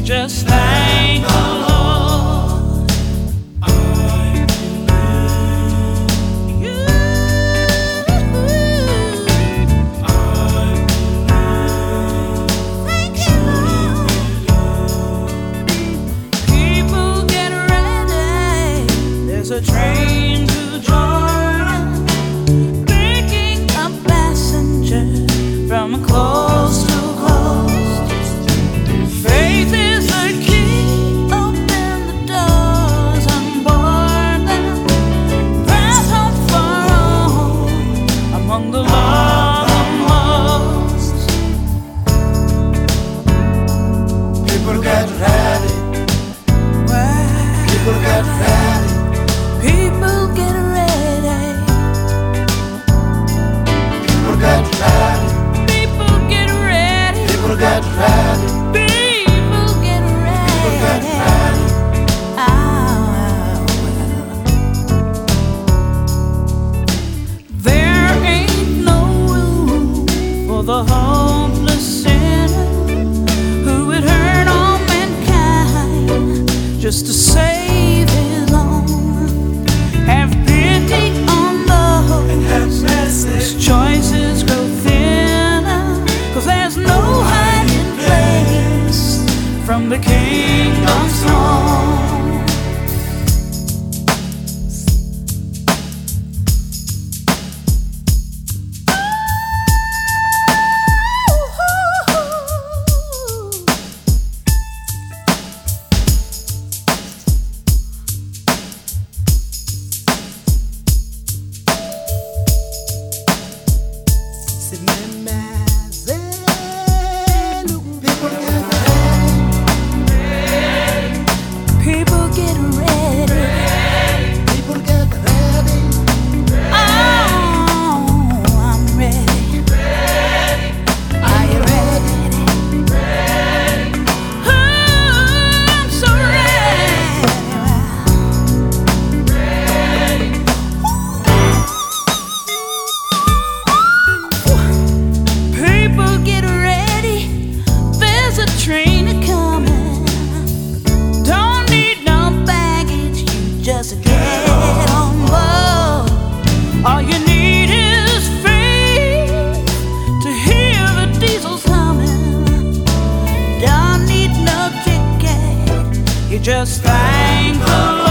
just thank the Lord. People get ready, there's a train to Jordan, picking up passengers from coast to coast. Faith is the key, open the doors and board them. There's hope for all among the lost. People get ready. People get ready. People get ready. People get ready. People get ready. People get ready. People get People get ready. ready. There ain't no room for the hopeless sinner who would hurt all mankind just to save his own. Have pity on those whose choices grow thinner, 'cause there's no hiding place from the kingdom's throne. People get ready. People get ready. Oh, I'm ready. Are you ready? Oh, I'm so ready. People get ready. There's a train coming. Don't need no baggage, you just get on board. All you need is faith to hear the diesels humming. Don't need no ticket, you just thank the Lord.